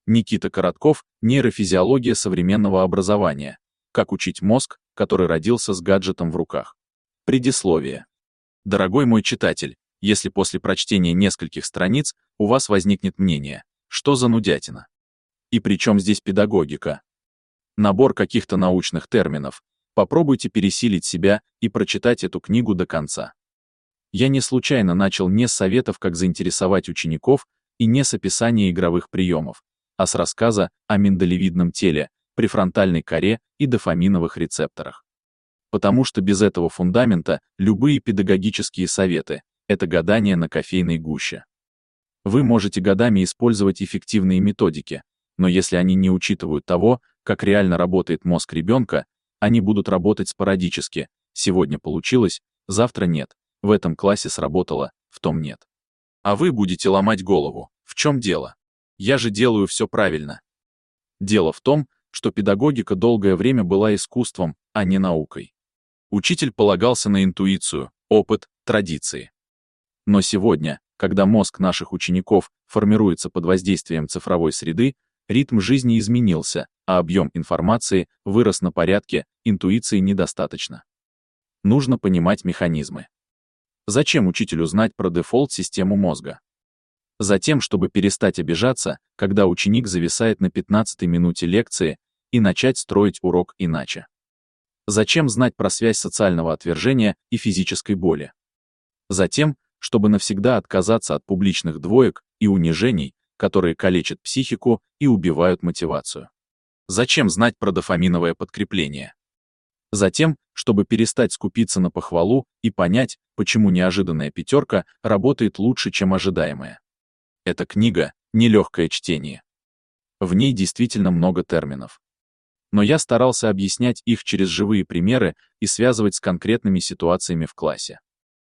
Никита Коротков, нейрофизиология современного образования. Как учить мозг, который родился с гаджетом в руках. Предисловие. Дорогой мой читатель, если после прочтения нескольких страниц у вас возникнет мнение, что за нудятина? И при чем здесь педагогика? Набор каких-то научных терминов. Попробуйте пересилить себя и прочитать эту книгу до конца. Я не случайно начал не с советов, как заинтересовать учеников, и не с описания игровых приемов, а с рассказа о миндалевидном теле, префронтальной коре и дофаминовых рецепторах. Потому что без этого фундамента любые педагогические советы — это гадание на кофейной гуще. Вы можете годами использовать эффективные методики, но если они не учитывают того, как реально работает мозг ребенка, они будут работать спорадически. Сегодня получилось, завтра нет. В этом классе сработало, в том нет. А вы будете ломать голову. В чем дело? Я же делаю все правильно. Дело в том, что педагогика долгое время была искусством, а не наукой. Учитель полагался на интуицию, опыт, традиции. Но сегодня, когда мозг наших учеников формируется под воздействием цифровой среды, ритм жизни изменился, а объем информации вырос на порядке, интуиции недостаточно. Нужно понимать механизмы. Зачем учителю знать про дефолт-систему мозга? Затем, чтобы перестать обижаться, когда ученик зависает на 15-й минуте лекции, и начать строить урок иначе. Зачем знать про связь социального отвержения и физической боли? Затем, чтобы навсегда отказаться от публичных двоек и унижений, которые калечат психику и убивают мотивацию. Зачем знать про дофаминовое подкрепление? Затем, чтобы перестать скупиться на похвалу и понять, почему неожиданная пятерка работает лучше, чем ожидаемая. Эта книга — нелегкое чтение. В ней действительно много терминов. Но я старался объяснять их через живые примеры и связывать с конкретными ситуациями в классе.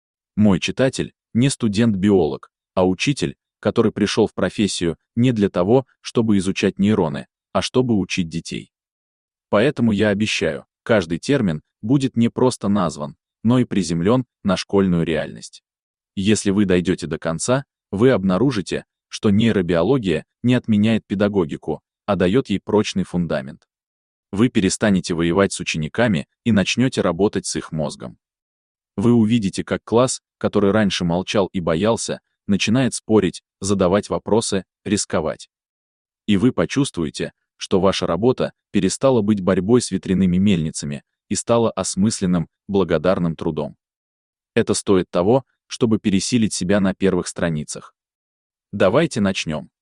Мой читатель — не студент-биолог, а учитель, который пришел в профессию не для того, чтобы изучать нейроны, а чтобы учить детей. Поэтому я обещаю, каждый термин будет не просто назван, но и приземлен на школьную реальность. Если вы дойдете до конца, вы обнаружите, что нейробиология не отменяет педагогику, а дает ей прочный фундамент. Вы перестанете воевать с учениками и начнете работать с их мозгом. Вы увидите, как класс, который раньше молчал и боялся, начинает спорить, задавать вопросы, рисковать. И вы почувствуете, что ваша работа перестала быть борьбой с ветряными мельницами и стала осмысленным, благодарным трудом. Это стоит того, чтобы пересилить себя на первых страницах. Давайте начнем.